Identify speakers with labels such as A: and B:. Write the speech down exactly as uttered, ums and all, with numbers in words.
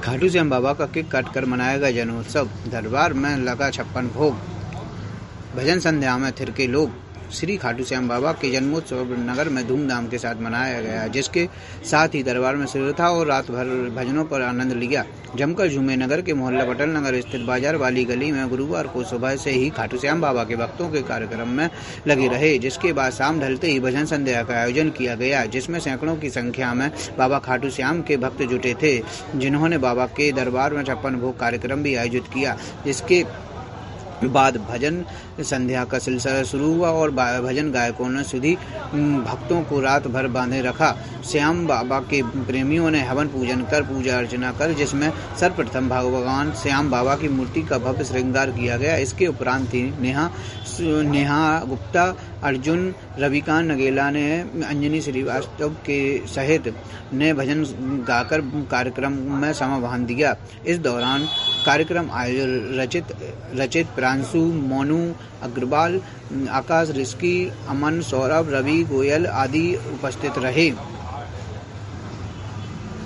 A: खाटू श्याम बाबा का केक काटकर मनाया गया जन्मोत्सव। दरबार में लगा छप्पन भोग। भजन संध्या में थिरके लोग। श्री खाटू श्याम बाबा के जन्मोत्सव नगर में धूमधाम के साथ मनाया गया, जिसके साथ ही दरबार में शिविर था और रात भर भजनों पर आनंद लिया। जमकर झूमे नगर के मोहल्ला पटेल नगर स्थित बाजार वाली गली में गुरुवार को सुबह से ही खाटू श्याम बाबा के भक्तों के कार्यक्रम में लगे रहे, जिसके बाद शाम ढलते ही भजन संध्या का आयोजन किया गया, जिसमें सैकड़ों की संख्या में बाबा खाटू श्याम के भक्त जुटे थे, जिन्होंने बाबा के दरबार में छप्पन भोग कार्यक्रम भी आयोजित किया। जिसके बाद भजन संध्या का सिलसिला शुरू हुआ और भजन गायकों ने सुधी भक्तों को रात भर बांधे रखा। श्याम बाबा के प्रेमियों ने हवन पूजन कर पूजा अर्चना कर, जिसमें सर्वप्रथम भगवान श्याम बाबा की मूर्ति का भव्य श्रृंगार किया गया। इसके उपरांत ही नेहा नेहा गुप्ता, अर्जुन, रविकांत नगेला ने अंजनी श्रीवास्तव के सहित ने भजन गाकर कार्यक्रम में समा बांध दिया। इस दौरान कार्यक्रम आयोजक रचित रचित प्रांशु, मोनू अग्रवाल, आकाश रिस्की, अमन, सौरभ, रवि गोयल आदि उपस्थित रहे।